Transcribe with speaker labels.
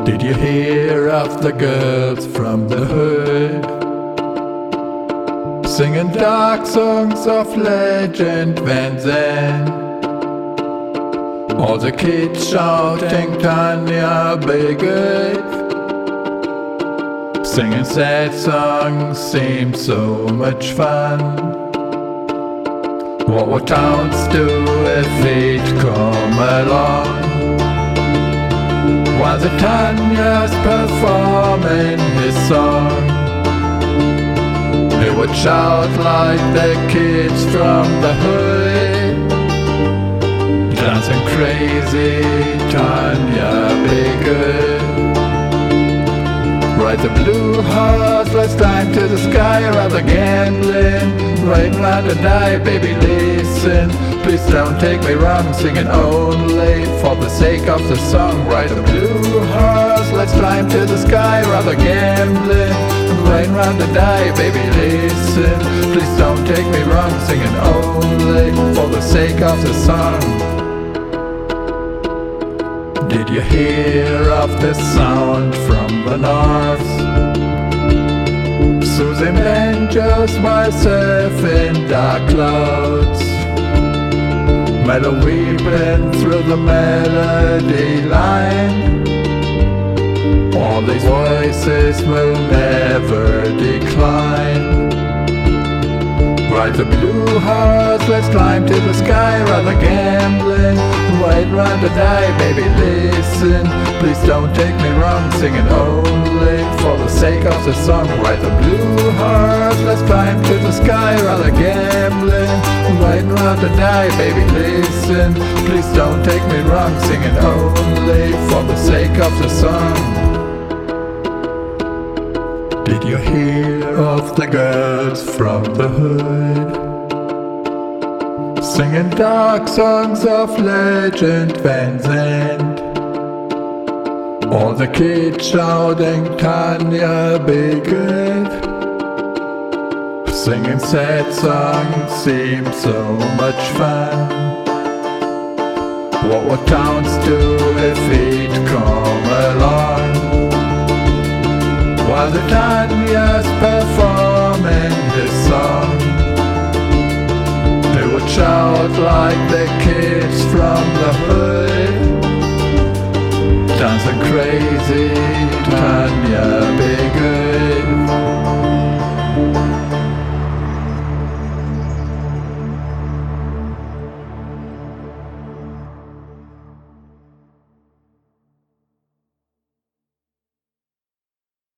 Speaker 1: Did you hear of the girls from the hood singing dark songs of legend Van Zandt? All the kids shouting Tanya, be good. Singing sad songs seems so much fun. What would towns do if he'd come along? While the Tanya's performing his song, he would shout like the kids from the hood, dancing crazy, Tanya, be good. Ride the blue horse, let's climb to the sky, rather gambling, riding round and die, baby listen. Please don't take me wrong, singing only for the sake of the song. Ride the blue horse, let's climb to the sky, rather gambling, riding round and die, baby listen. Please don't take me wrong, singing only for the sake of the song. Did you hear of the sound from the north? Soothing banjos while surfing dark clouds, mellow weeping through the melody line. All these voices will never decline. Ride the blue horse, let's climb to the sky, rather gambling, ride round to die, baby listen. Please don't take me wrong, singing only for the sake of the song. Ride the blue horse, let's climb to the sky, rather gambling, ride round to die, baby listen. Please don't take me wrong, singing only for the sake of the song. Did you hear of the girls from the hood singing dark songs of legend Van Zandt? All the kids shouting Tanya, be good. Singing sad songs seems so much fun. What would towns do if he'd come along? While the Tanya's performing his song, they would shout like the kids from the hood, dancing crazy, Tanya.